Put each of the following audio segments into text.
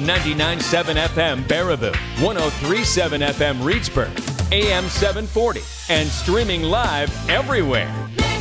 99.7 FM Baraboo, 103.7 FM Reedsburg, AM 740, and streaming live everywhere.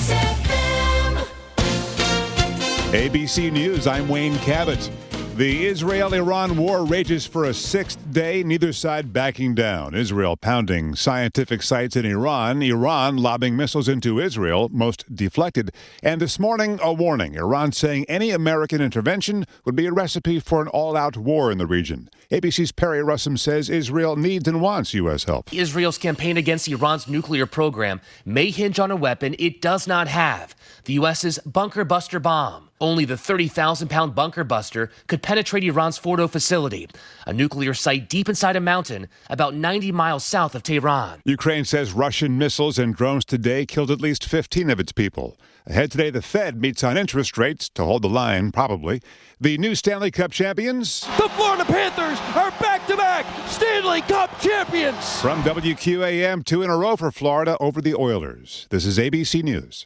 ABC News, I'm Wayne Cabot. The Israel-Iran war rages for a sixth day, neither side backing down. Israel pounding scientific sites in Iran, Iran lobbing missiles into Israel, most deflected. And this morning, a warning. Iran saying any American intervention would be a recipe for an all-out war in the region. ABC's Perry Russum says Israel needs and wants U.S. help. Israel's campaign against Iran's nuclear program may hinge on a weapon it does not have, the U.S.'s bunker buster bomb. Only the 30,000-pound bunker buster could penetrate Iran's Fordo facility, a nuclear site deep inside a mountain about 90 miles south of Tehran. Ukraine says Russian missiles and drones today killed at least 15 of its people. Ahead today, the Fed meets on interest rates to hold the line, probably. The new Stanley Cup champions. The Florida Panthers are back-to-back Stanley Cup champions. From WQAM, 2 in a row for Florida over the Oilers. This is ABC News.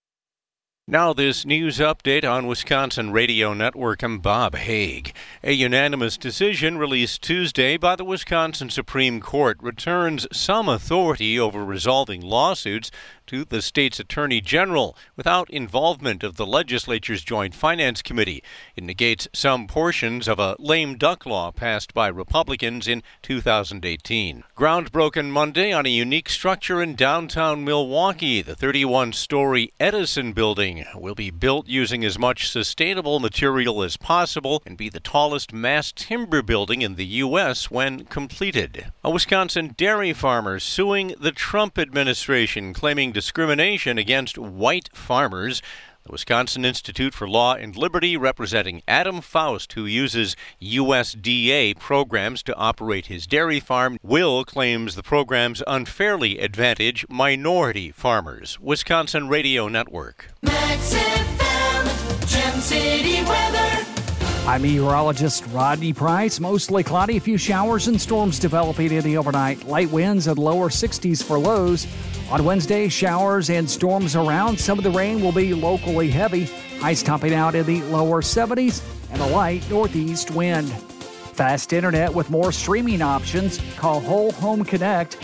Now this news update on Wisconsin Radio Network. I'm Bob Haig. A unanimous decision released Tuesday by the Wisconsin Supreme Court returns some authority over resolving lawsuits to the state's Attorney General without involvement of the legislature's Joint Finance Committee. It negates some portions of a lame duck law passed by Republicans in 2018. Groundbroken Monday on a unique structure in downtown Milwaukee. The 31-story Edison building will be built using as much sustainable material as possible and be the tallest mass timber building in the U.S. when completed. A Wisconsin dairy farmer suing the Trump administration, claiming discrimination against white farmers. The Wisconsin Institute for Law and Liberty, representing Adam Faust, who uses USDA programs to operate his dairy farm, claims the programs unfairly advantage minority farmers. Wisconsin Radio Network. Max FM, Gem City weather. I'm meteorologist Rodney Price. Mostly cloudy, a few showers and storms developing in the overnight. Light winds at lower 60s for lows. On Wednesday, showers and storms around. Some of the rain will be locally heavy. Highs topping out in the lower 70s and a light northeast wind. Fast internet with more streaming options. Call Whole Home Connect,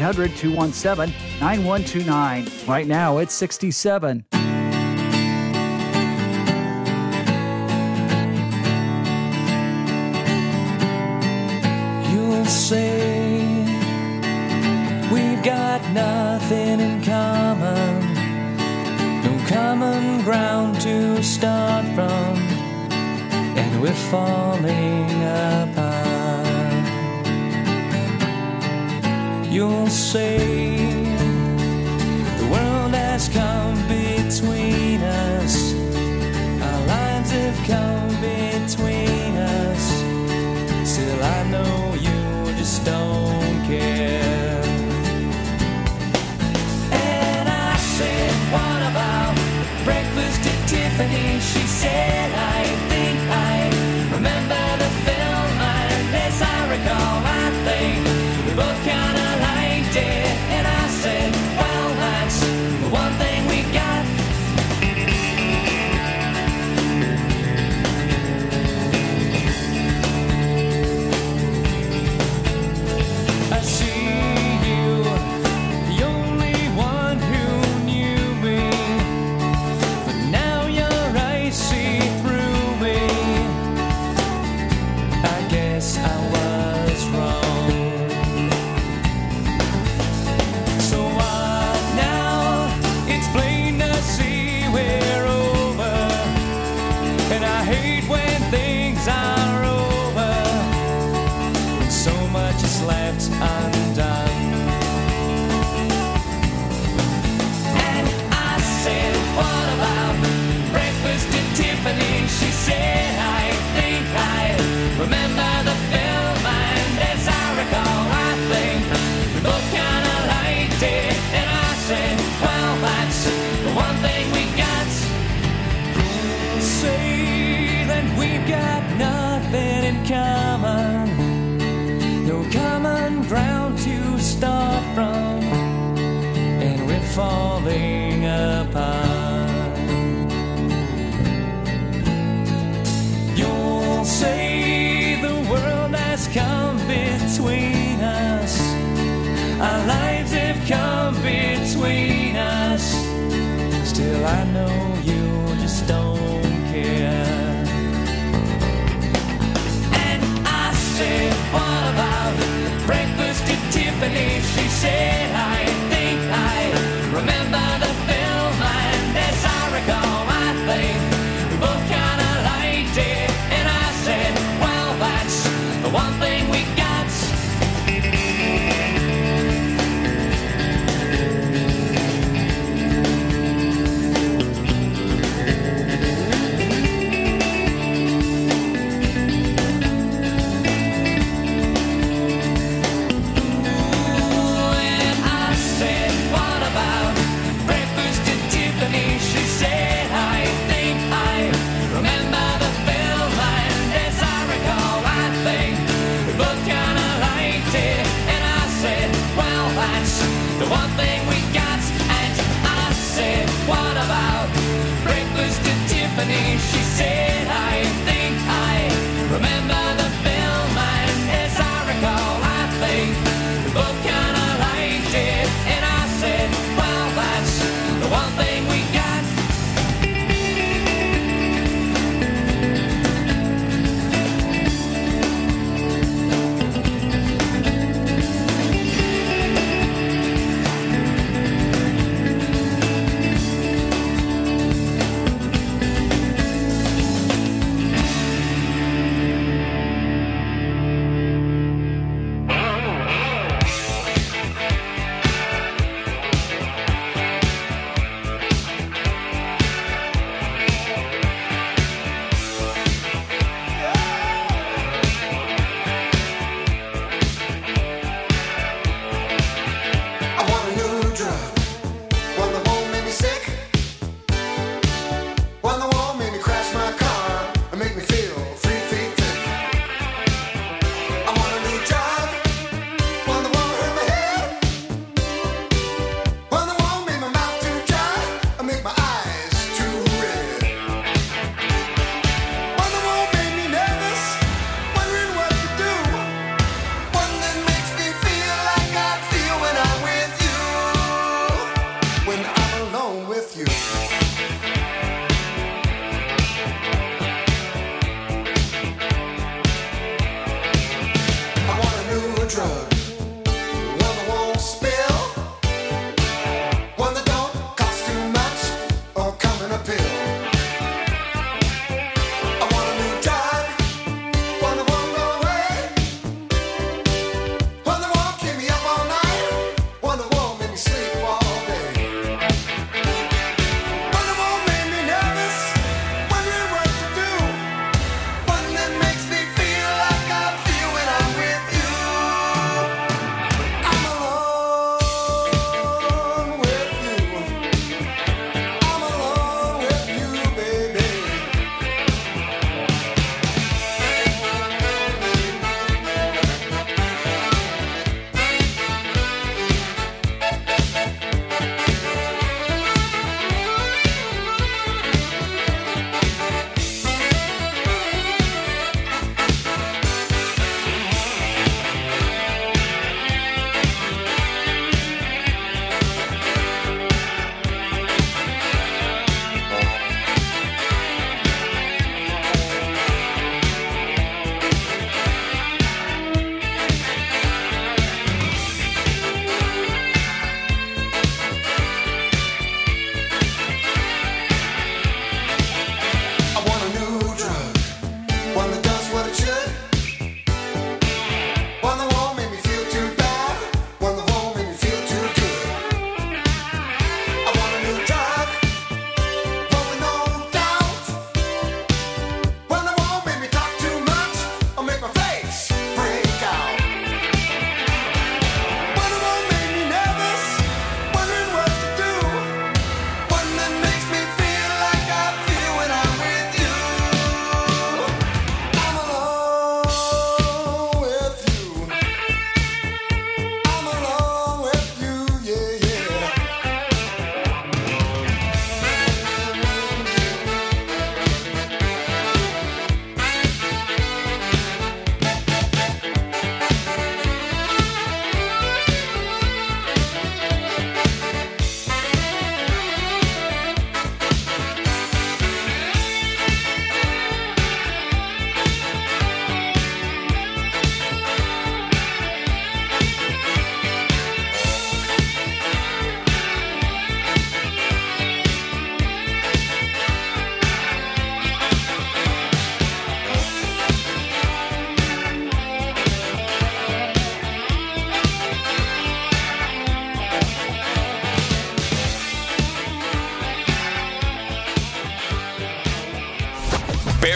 800-217-9129. Right now, it's 67. You'll say we've got nothing in common, no common ground to start from, and we're falling apart. You'll say the world has come between us, our lines have come between us. Still I know you just don't care. And I said, what about breakfast at Tiffany? She said, I think I remember the film. And as I recall, I think we both kind of liked it. And I said, well, that's the one thing we got. I see you, the only one who knew me, but now your eyes see through me. I guess I was wrong. So what now? It's plain to see we're over, and I hate when things are over, when so much is left undone. And I said, what about breakfast at Tiffany? She said, I think I remember the film. And as I recall, I think we both kind of liked it. And I said, well, that's the one thing we got. Say that we've got nothing in common, no common ground to start from, and we're falling apart. You'll say the world between us. Our lives have come between us. Still I know you just don't care. And I said, what about breakfast at Tiffany? She said, I think I remember the film, and as I recall, I think we both kinda liked it. And I said, well, that's the one thing we got. The one thing we got, and I said, what about breakfast at Tiffany? She said, I think I remember the film, and as I recall, I think we both kinda liked it. And I said, well, that's the one thing we got.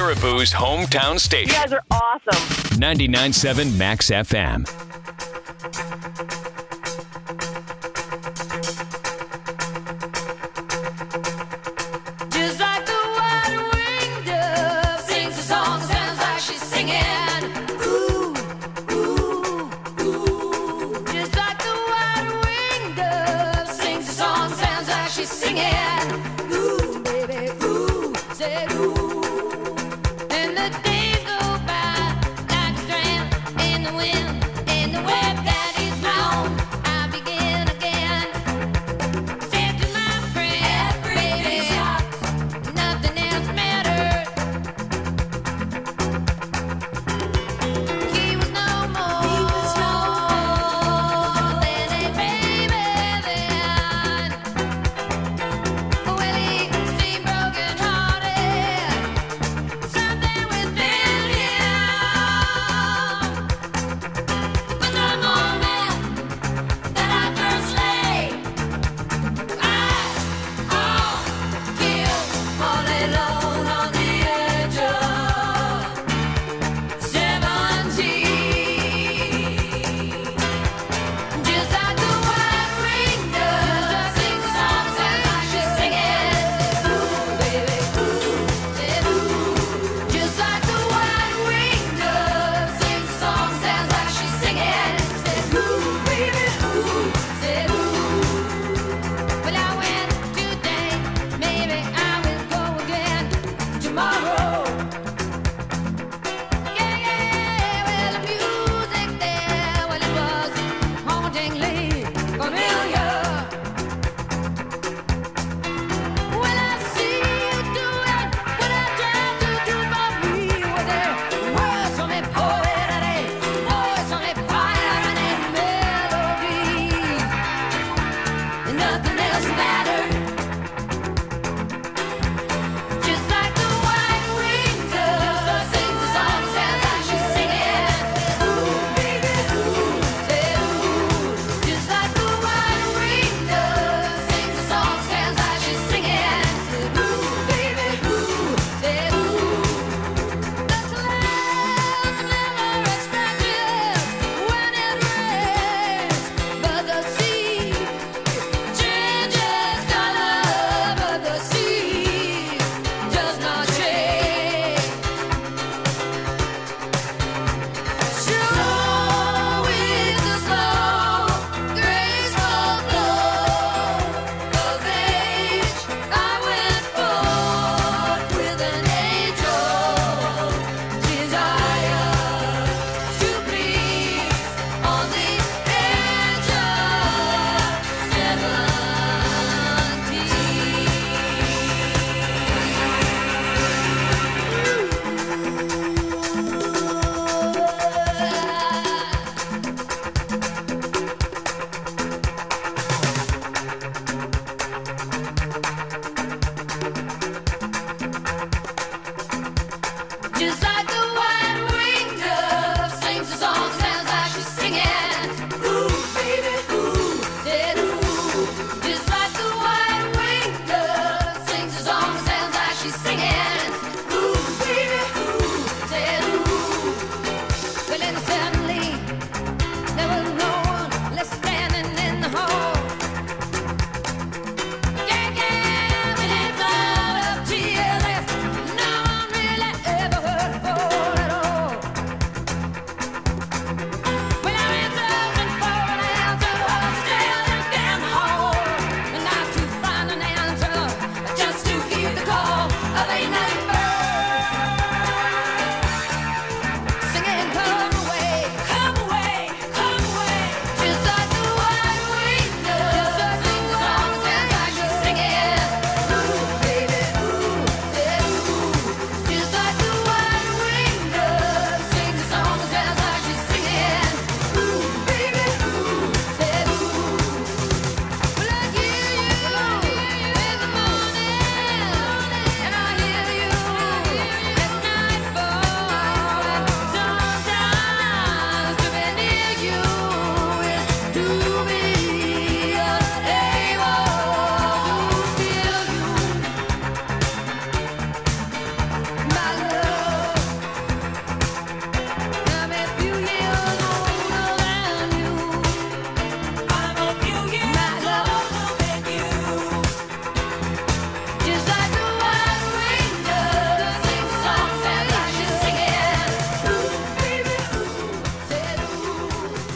Baraboo's hometown station. You guys are awesome. 99.7 Max FM. Just like the white-winged dove sings a song, sounds like she's singing. Ooh, ooh, ooh. Just like the white-winged dove sings a song, sounds like she's singing. Ooh, baby, ooh, say ooh. And the days go by like a strand in the wind, in the web that is long. I begin again. Said to my friend, baby, nothing else matters. He was no more than a baby then. Well, he seemed broken-hearted, something within him.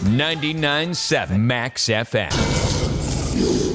99.7 Max FM.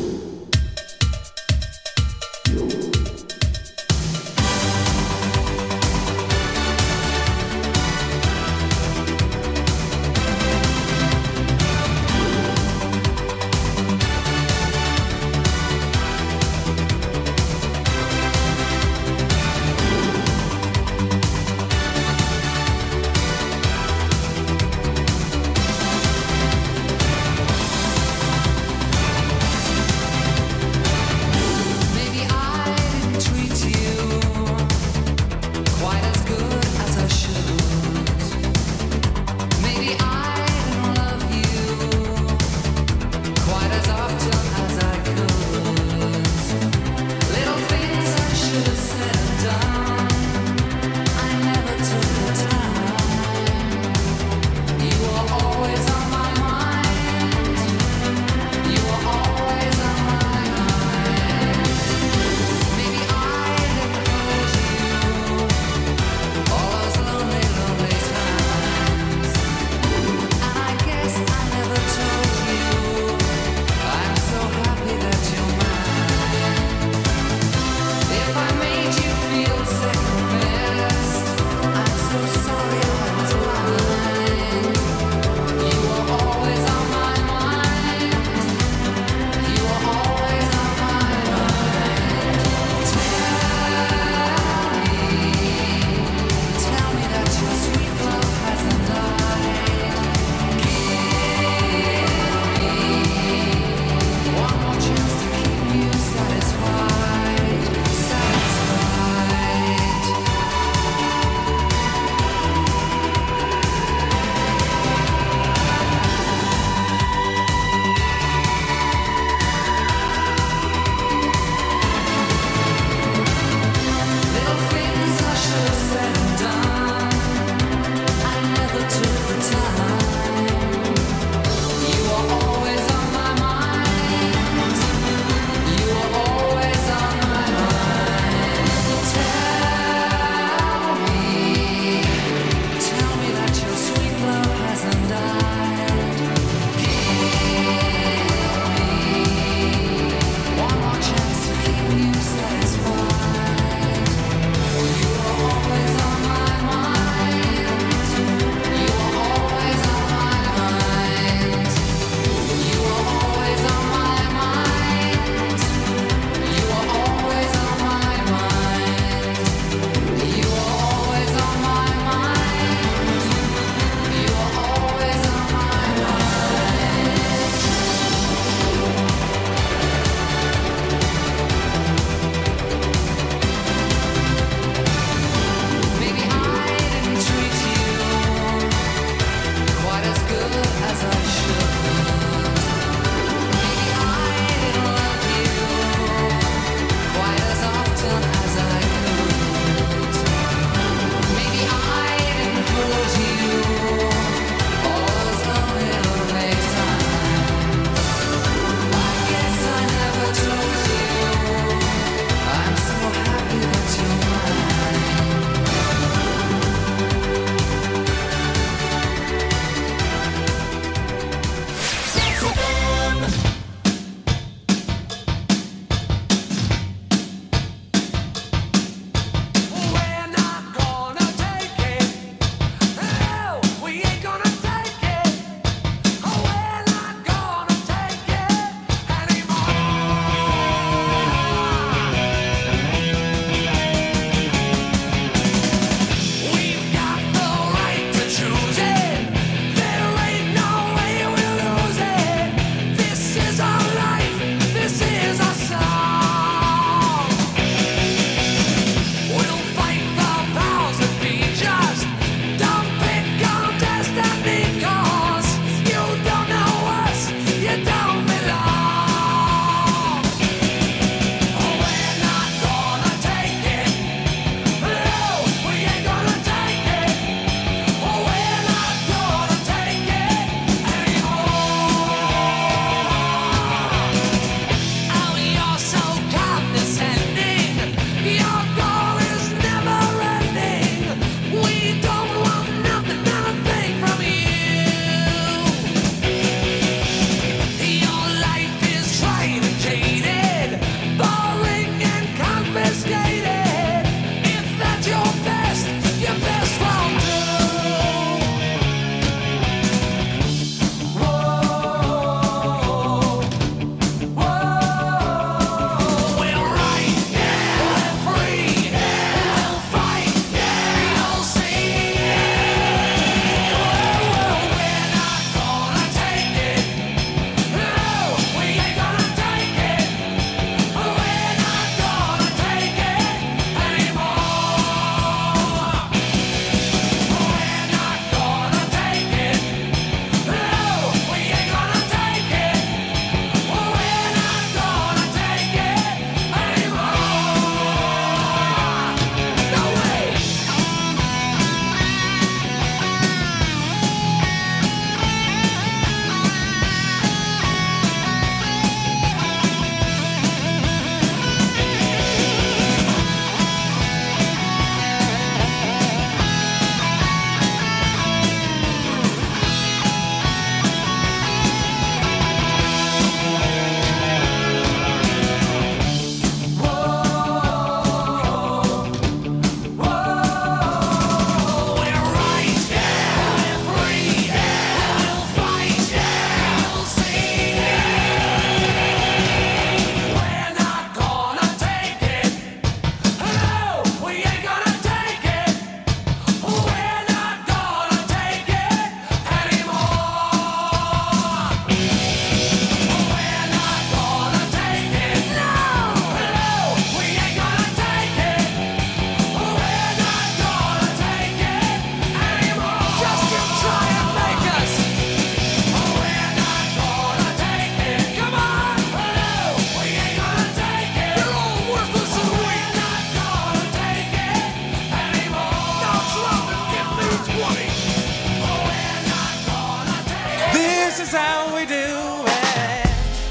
This is how we do it.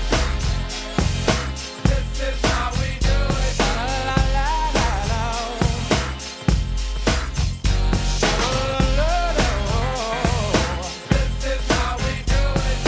This is how we do it. Sha-la-la-la-la. Sha-la-la-la-la. This is how we do it.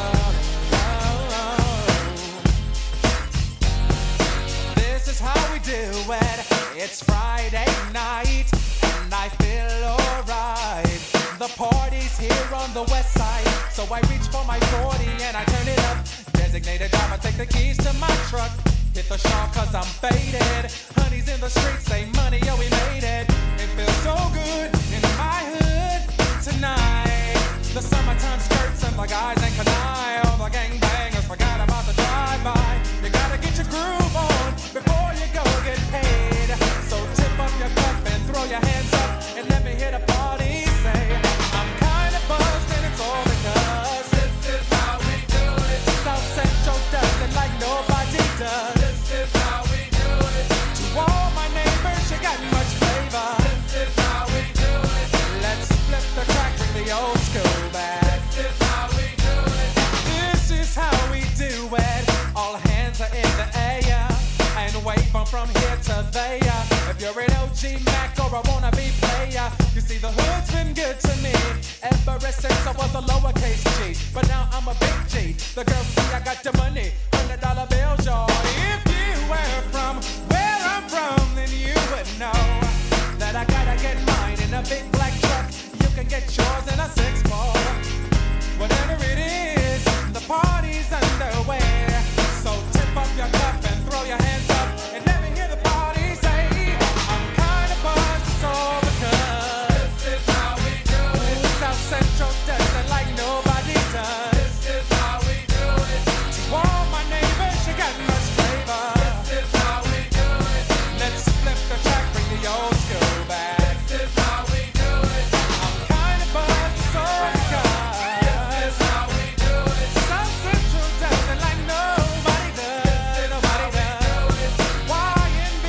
This is how we do it. It's Friday night and I feel alright. The party's here on the west side, so I reach for my 40 and I turn it up. Designated driver, take the keys to my truck. Hit the shop cause I'm faded. Honey's in the streets, say money, yo, we made it. It feels so good in my hood tonight. The summertime skirts and the guys ain't canine. All the gangbangers forgot about the drive-by. You gotta get your groove on before you go get paid. So tip up your cup and throw your hands up and let me hear the party say, I'm kinda buzzed and it's all because this is how we do it. South Central does it like nobody does. This is how we do it. To all my neighbors, you got much flavor. This is how we do it. Let's flip the track, bring the old school back. This is how we do it. This is how we do it. All hands are in the air and wave from here to there. If you're an OG Mac or a wannabe player, you see the hood's been good to me ever since I was a lowercase G. But now I'm a big G. The girls see I got the money, $100 bills, y'all. If you were from where I'm from, then you would know that I gotta get mine in a big black truck. You can get yours in a 6-4. Whatever it is, the party's underway. So tip up your cup and throw your hands up and let me hear the party say, I'm kinda buzzed, it's all because this is how we do it. South Central does it like nobody does. This is how we do it. To all my neighbors, you got much flavor. This is how we do it. Let's flip the track, bring the old school back. This is how we do it. I'm kinda buzzed, it's all because this is how we do it. South Central does it like nobody does. Nobody does. YNB,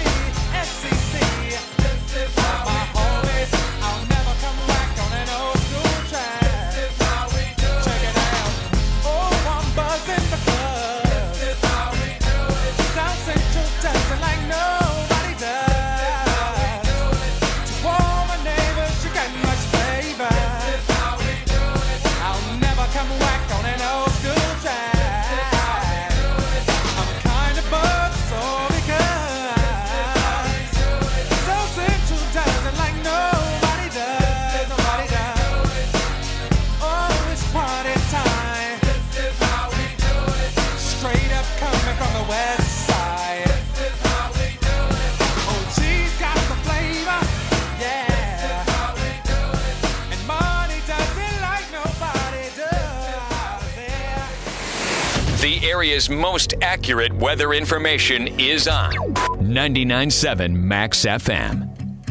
SCC. This is how my homies. I'll never come back on an old school track. This is how we do it. Check it out. Oh, I'm buzzing because this is how we do it. South Central does it like nobody does. To all my neighbors, you got much flavor. This is how we do it. I'll never come back on an old school track. I'm kinda buzzed, so because South Central does it like nobody does. Nobody does. Oh, it's party time. This is how we do it. Straight up coming from the west side. This is how we do it. Oh, she's got the flavor. Yeah. This is how we do it. And money does it like nobody does. Yeah. The area's most accurate weather information is on 99.7 Max FM.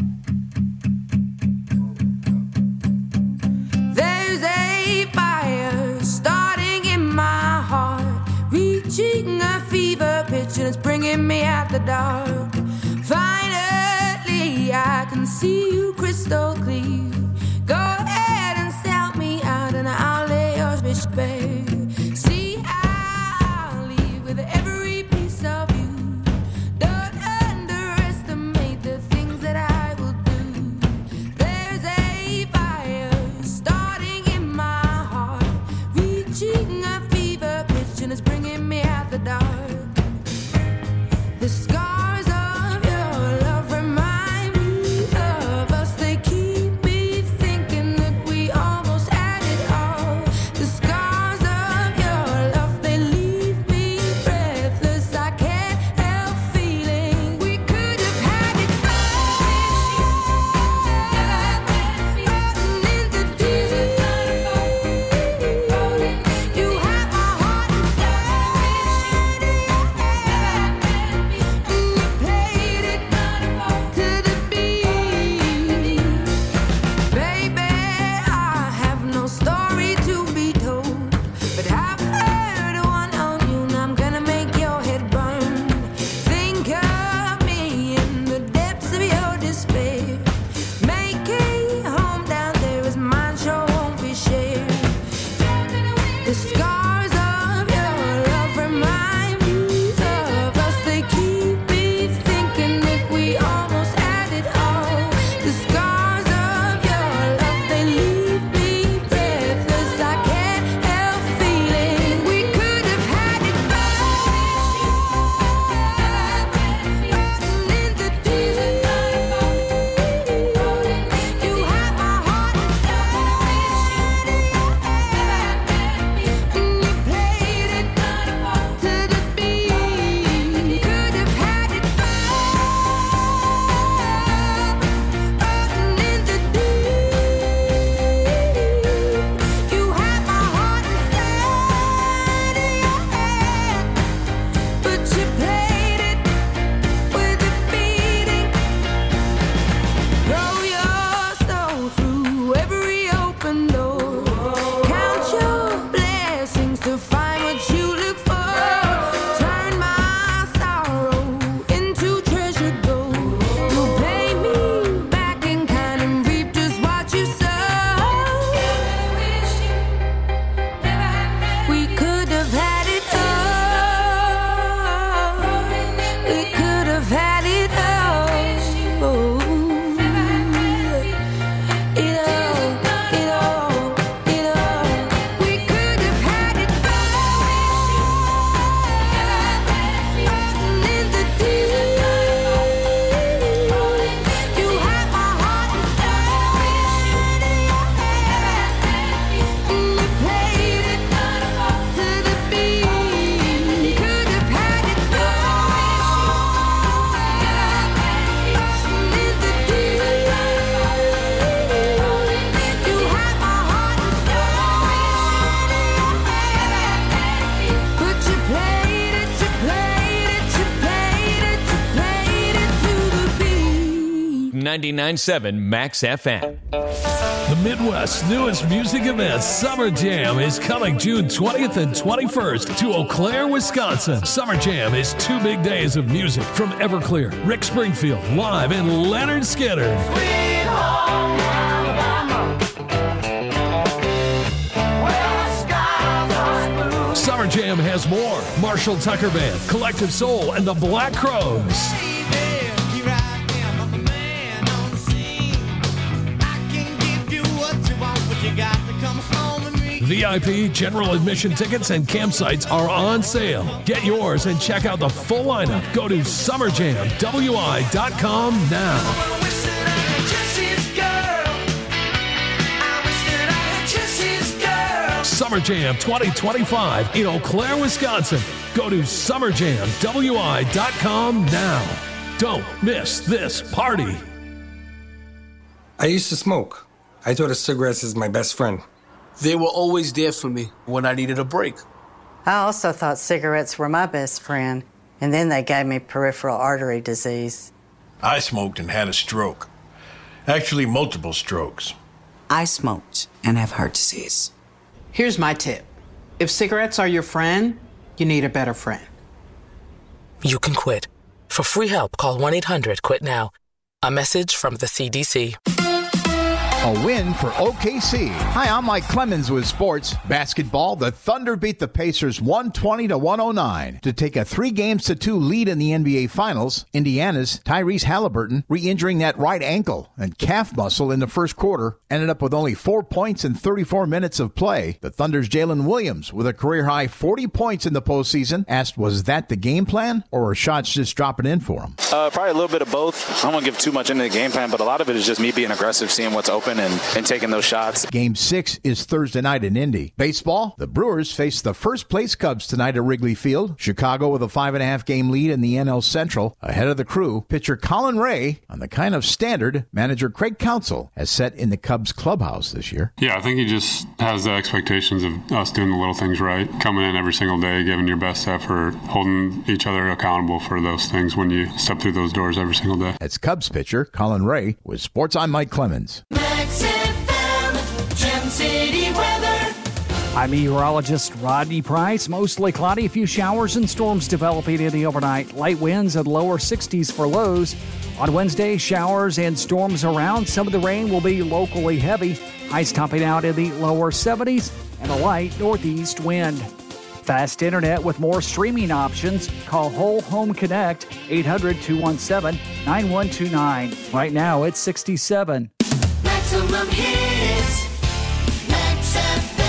There's a fire starting in my heart, reaching a fever pitch and it's bringing me out the dark. Finally, I can see you crystal clear. Go ahead and sell me out and I'll lay your bitch bare. See, I'll leave with every piece of you. Don't underestimate the things that I will do. There's a fire starting in my heart, reaching a fever pitch and it's bringing me out the dark. The scars of your love remind me of us. They keep me thinking that we almost had it all. The scars of your love, they leave me breathless. I can't help feeling we could have had it all. Floating in the deep. You have my heart and soul. The scars of your love remind me of us. They keep me thinking that we almost had it all. The scars of your love, they leave me breathless. I can't help feeling we could have had it all. In the deep, you have my heart inside of your hand, and you played it to the beat. Could have had it all. In the deep, you have my heart inside of your hand, but you played it with a beating. Throw your soul through every open door. Count your blessings to find what you look for. Turn my sorrow into treasure gold. You pay me back in kind and reap just what you sow. We could have had it all. We could have had it all. It all. We could have had it all. In the deep, you have my heart inside of your hand, and you played it to the beat. Could have had it all. In the deep, you have my heart inside of your hand, but you played it to the beat. 99.7 Max FM. The Midwest's newest music event, Summer Jam, is coming June 20th and 21st to Eau Claire, Wisconsin. Summer Jam is 2 big days of music from Everclear, Rick Springfield live, and Leonard Skinner. Summer Jam has more. Marshall Tucker Band, Collective Soul, and the Black Crowes. VIP, general admission tickets, and campsites are on sale. Get yours and check out the full lineup. Go to summerjamwi.com now. Summer Jam 2025 in Eau Claire, Wisconsin. Go to summerjamwi.com now. Don't miss this party. I used to smoke. I thought of cigarettes as my best friend. They were always there for me when I needed a break. I also thought cigarettes were my best friend, and then they gave me peripheral artery disease. I smoked and had a stroke. Actually, multiple strokes. I smoked and have heart disease. Here's my tip. If cigarettes are your friend, you need a better friend. You can quit. For free help, call 1-800-QUIT-NOW. A message from the CDC. A win for OKC. Hi, I'm Mike Clemens with sports. Basketball, the Thunder beat the Pacers 120-109 to take a 3-2 lead in the NBA Finals. Indiana's Tyrese Halliburton, re-injuring that right ankle and calf muscle in the first quarter, ended up with only 4 points in 34 minutes of play. The Thunder's Jalen Williams, with a career-high 40 points in the postseason, asked, was that the game plan, or were shots just dropping in for him? Probably a little bit of both. I don't want to give too much into the game plan, but a lot of it is just me being aggressive, seeing what's open, and taking those shots. Game 6 is Thursday night in Indy. Baseball, the Brewers face the first-place Cubs tonight at Wrigley Field. Chicago with a 5.5-game lead in the NL Central. Ahead of the Crew, pitcher Colin Ray on the kind of standard manager Craig Counsell has set in the Cubs clubhouse this year. Yeah, I think he just has the expectations of us doing the little things right, coming in every single day, giving your best effort, holding each other accountable for those things when you step through those doors every single day. That's Cubs pitcher Colin Ray with Sports. I'm Mike Clemens. Max FM, Gem City weather. I'm meteorologist Rodney Price. Mostly cloudy, a few showers and storms developing in the overnight. Light winds at lower 60s for lows. On Wednesday, showers and storms around. Some of the rain will be locally heavy. Highs topping out in the lower 70s and a light northeast wind. Fast internet with more streaming options. Call Whole Home Connect, 800-217-9129. Right now, it's 67. Maximum hits. Max FM.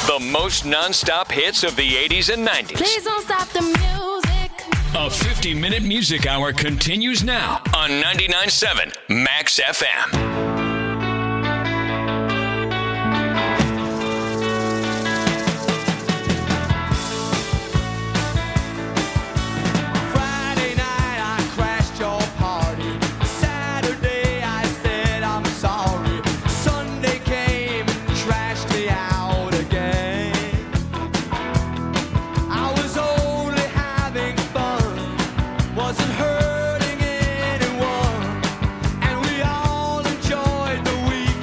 The most non-stop hits of the 80s and 90s. Please don't stop the music. A 50-minute music hour continues now on 99.7 Max FM. Wasn't hurting anyone, and we all enjoyed the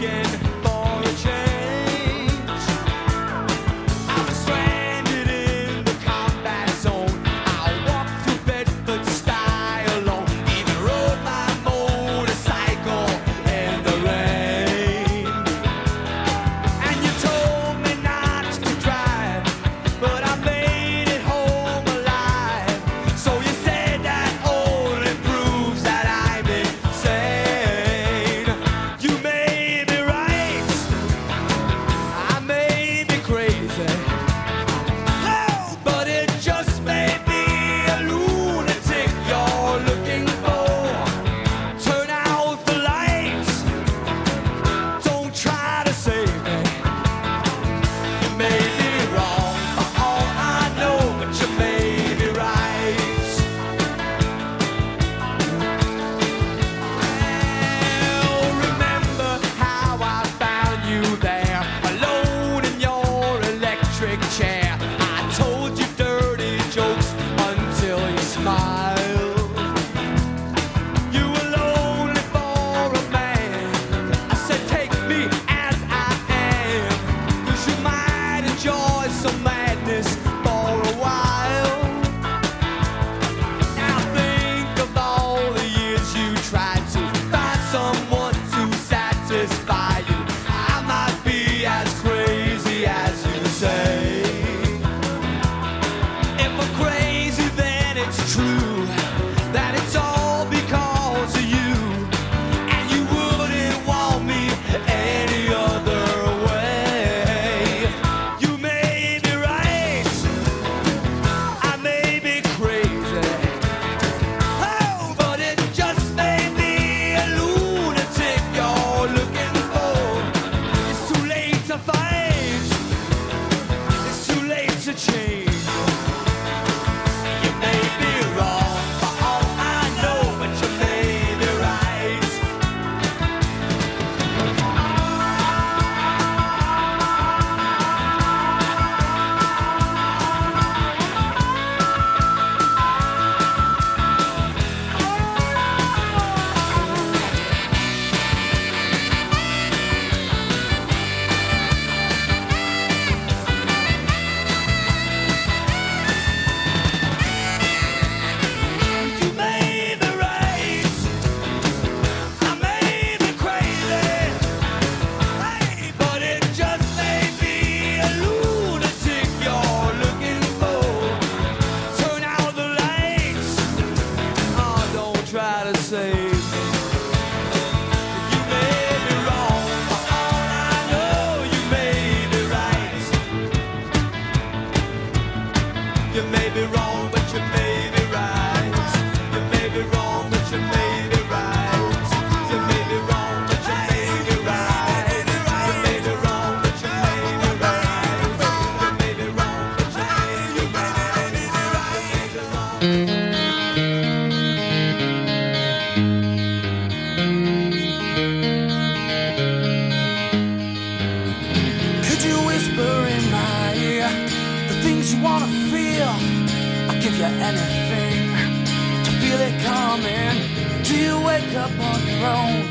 up on your own.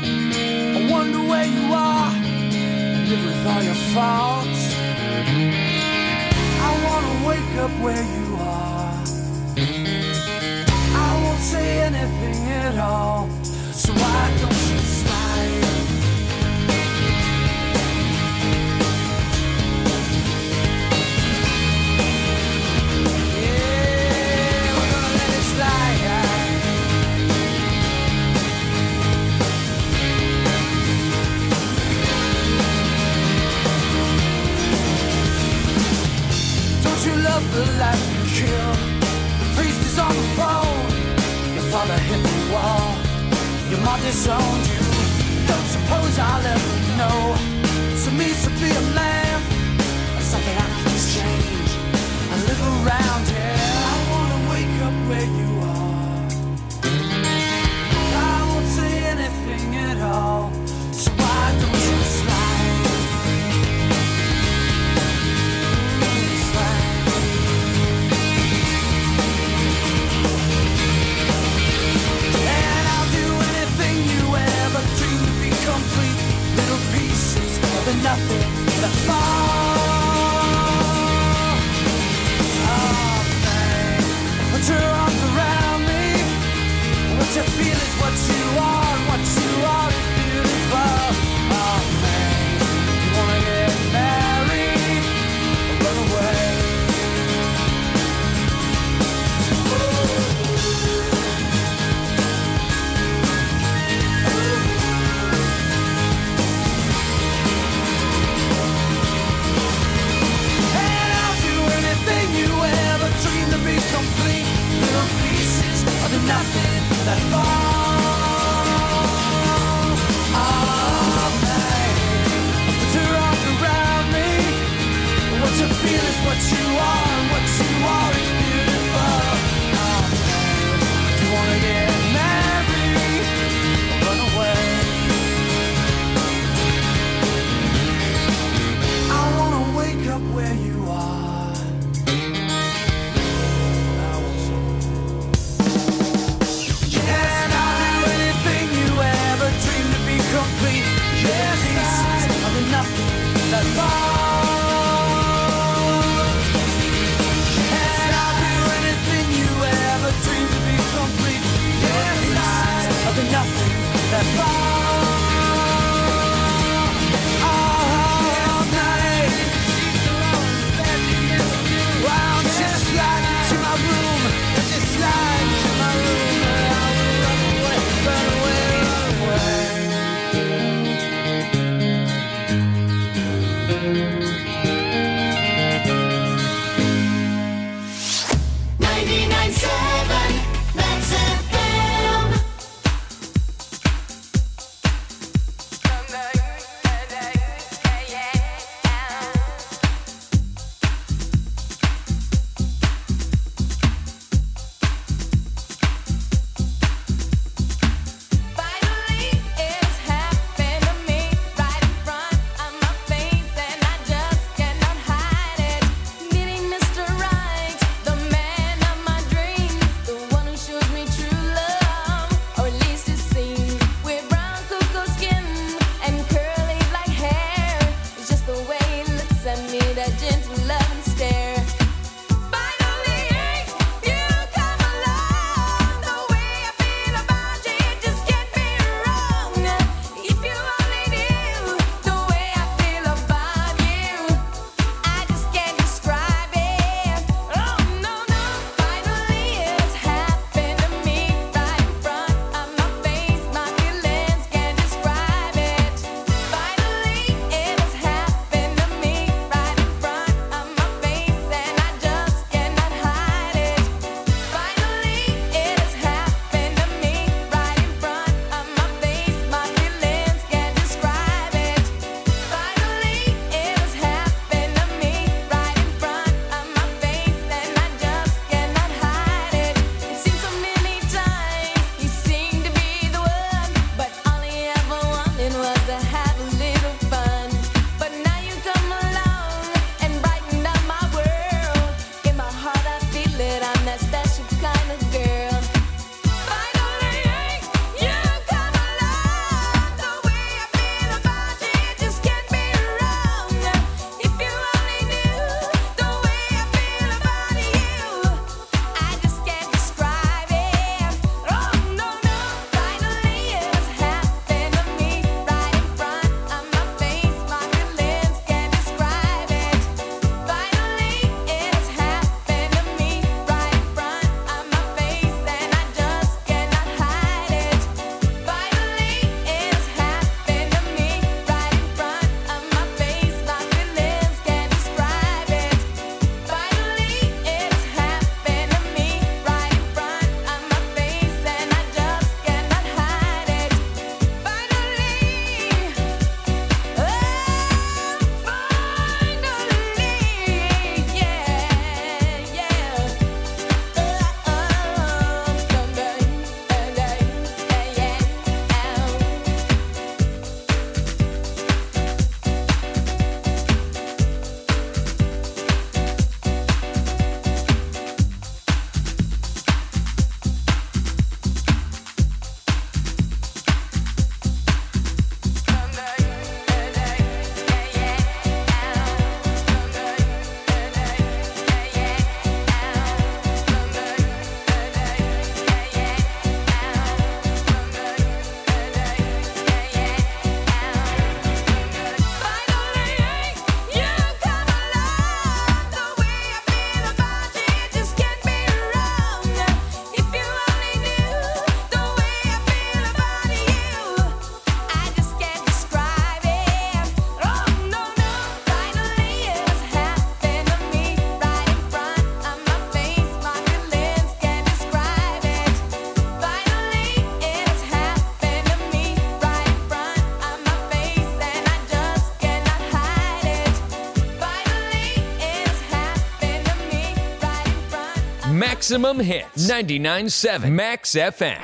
I wonder where you are and live with all your faults. I wanna wake up where you are. I won't say anything at all, so why don't you slide? I disowned you. Don't suppose I'll ever know. So means to be a man, something I can exchange. I live around here. I wanna wake up where you are. I won't say anything at all. So why don't you slide? Slide. And I'll do anything you ever dreamed to be complete. Little pieces of the nothing that fall. Oh man, put your arms around me. What you feel is what you are, and what you are is beautiful. Oh man, you wanna get married or run away? And I'll do anything you ever dreamed to be complete. Little pieces of the nothing that fall. Oh man, put your arms around me. What you feel is what you are, and what you are is beautiful. Oh man, do you wanna get married or run away? I wanna wake up where you are. And I'll do anything you ever dreamed to be complete. Yes, pieces of the nothing that fall. And I'll do anything you ever dreamed to be complete. Yes, pieces of the nothing that fall. All night. Wow, just slide into my room. Just slide into my room. I will run away, run away, run away. 99.7 Max FM. Maximum Hits, 99.7 Max FM.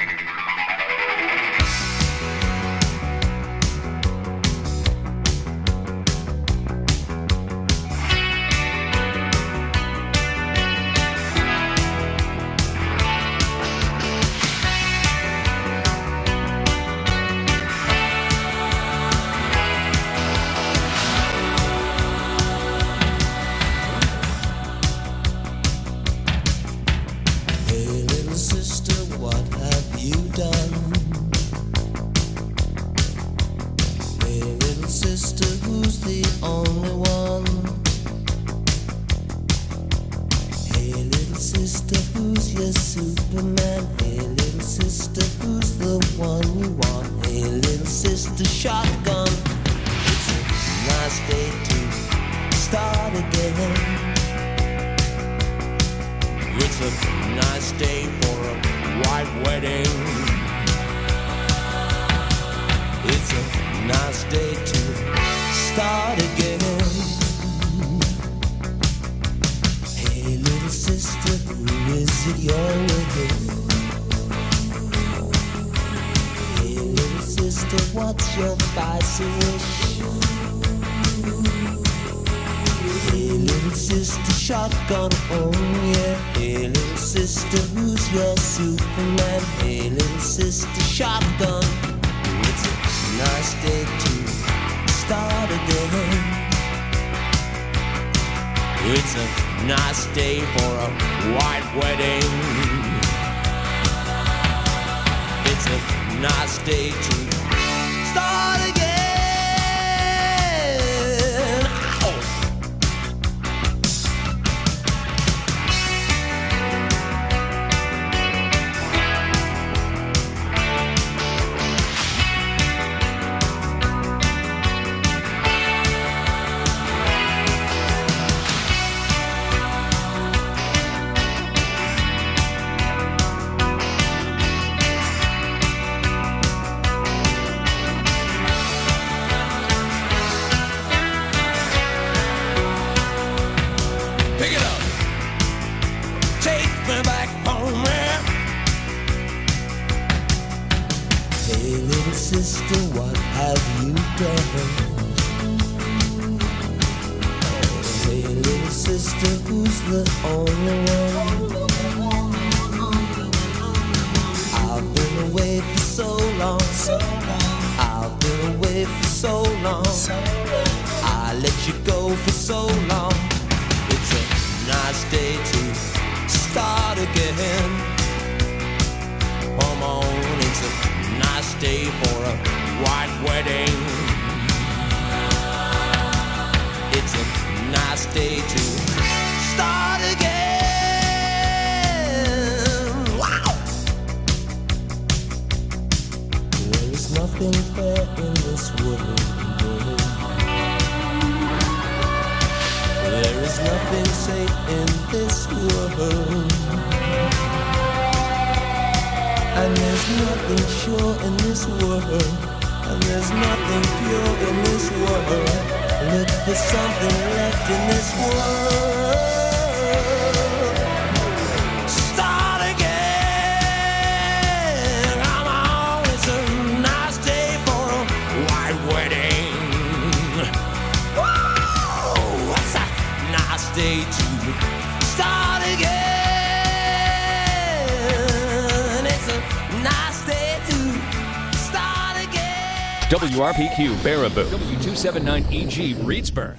WRPQ Baraboo, W279EG Reedsburg.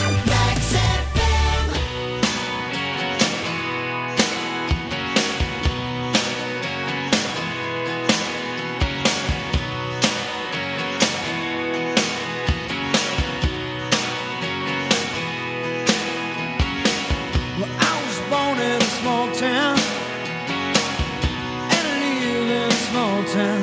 Well, I was born in a small town, and I live in a small town.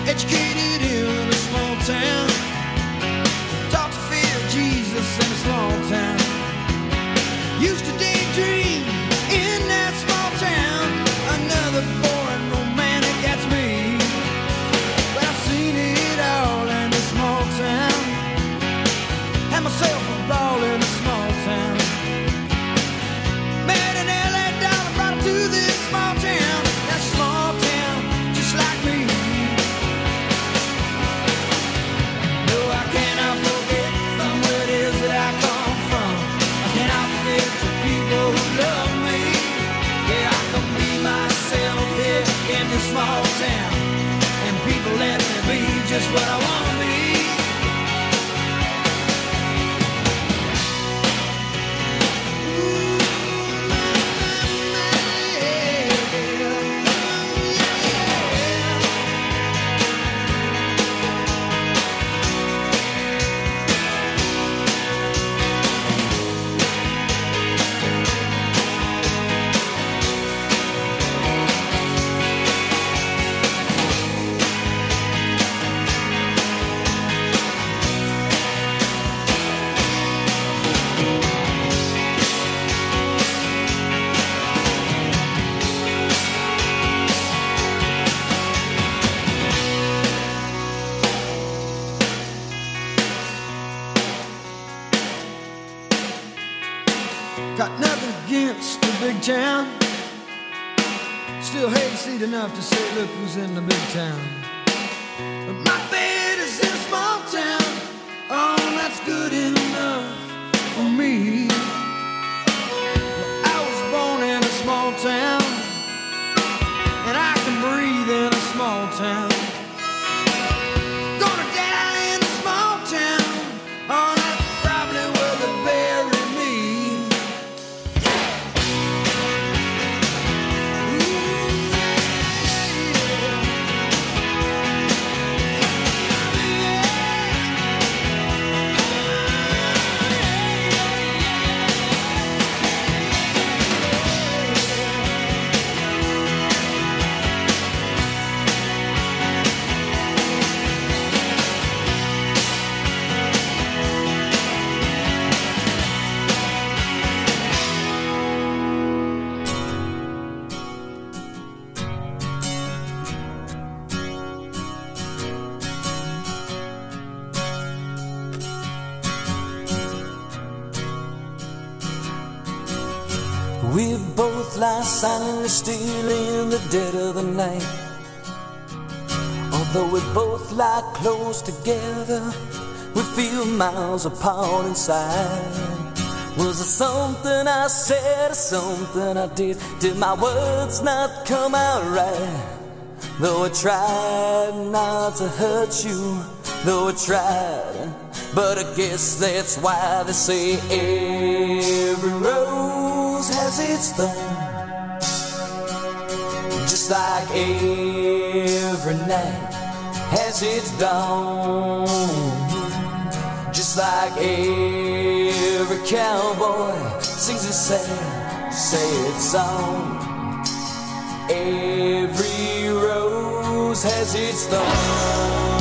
educated in a small town, taught to fear Jesus in a small town. Used to daydream in that small town, another boring romantic, that's me. But I've seen it all in this small town, had myself a ball in a small town. Met an LA dollar, brought him to this small town, that small town, just like me. No, I cannot forget from where it is that I come from. I cannot forget the people who love me. Yeah, I can be myself here in this small town, and people let me be just what I want to be. Got nothing against the big town, still hayseed enough to say, look who's in the big town. But my bed is in a small town, oh, that's good enough for me. Well, I was born in a small town, and I can breathe in a small town. Gonna die in a small town, oh, that's probably where they bury me. We both lie silently still in the dead of the night. Although we both lie close together, we feel miles apart inside. Was it something I said or something I did? Did my words not come out right? Though I tried not to hurt you, though I tried, but I guess that's why they say every rose has its thorn. Just like every night has its dawn. Just like every cowboy sings a sad, sad song. Every rose has its thorn.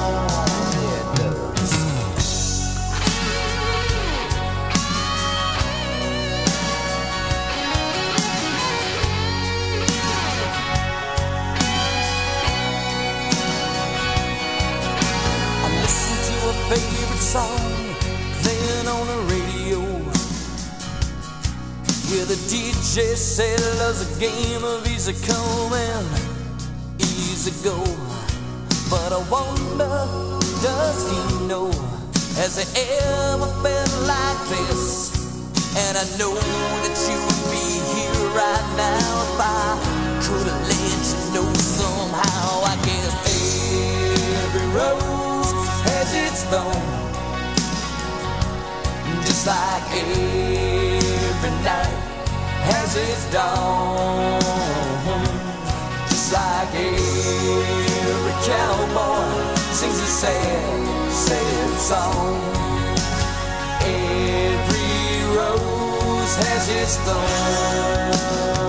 Favorite song playing on the radio. Yeah, the DJ said love's a game of easy come and easy go. But I wonder, does he know, has he ever felt like this? And I know that you would be here right now if I could have let you know somehow. I guess every rose has its thorn, just like every night has its dawn. Just like every cowboy sings a sad, sad song. Every rose has its thorn.